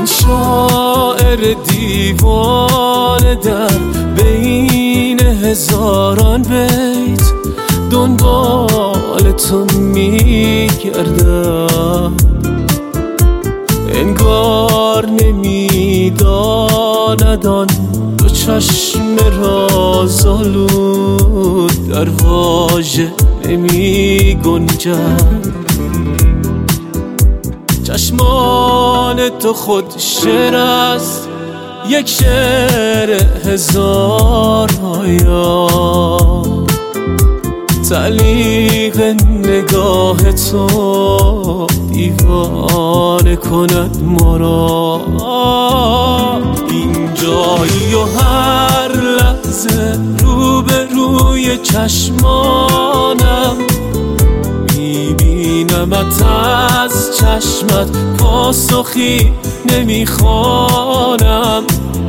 شاعر دیوانه در بین هزاران بیت دنبال تو میگردم، انگار نمیداند آن دو چشم رازآلود در واژه نمی گنجد. چشمان تو خود شعر است، یک شعر هزار آیا، تعلیق نگاه تو دیوانه کند ما را. این جایی و هر لحظه روبروی چشمانم میبینمت، از چشمت پاسخی نمیخوانم.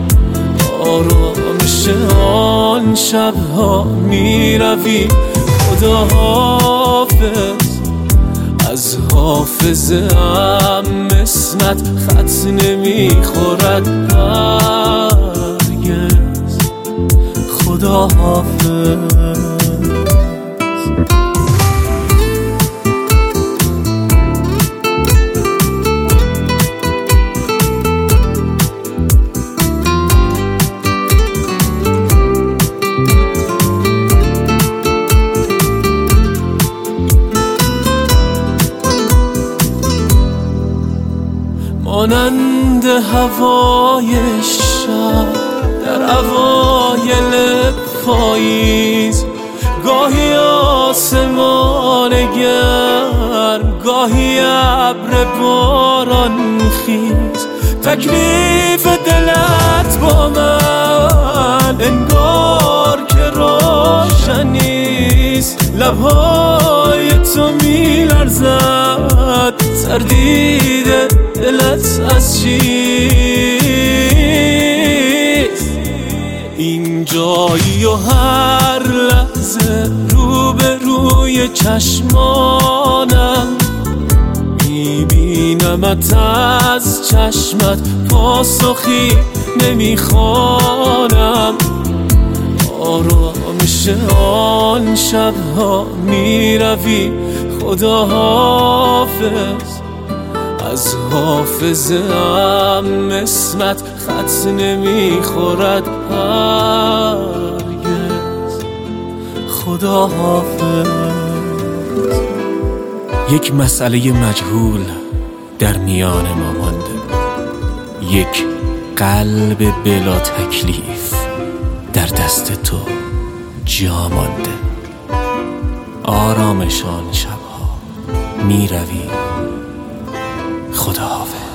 آرامش آن شبها میروی، خدا حافظ. از حافظه ام اسمت خط نمیخورد هرگز، خدا حافظ. مانند هوای شب در اوایل پاییز، گاهی آسمان گرم، گاهی ابر باران خیز. تکلیف دلت با من انگار که روشن نیست، لبهای تو میلرزد، تردید دلت از چیست؟ این جایی و هر لحظه روبروی چشمانم میبینمت، از چشمت پاسخی نمیخوانم. آرامش آن شبها میروی، خدا حافظ. از حافظه ام اسمت خط نمیخورد هرگز، خدا حافظ. یک مسئله مجهول در میان ما مانده، یک قلب بلا تکلیف در دست تو جا مانده. آرامش آن شبها میروی، خدا حافظ.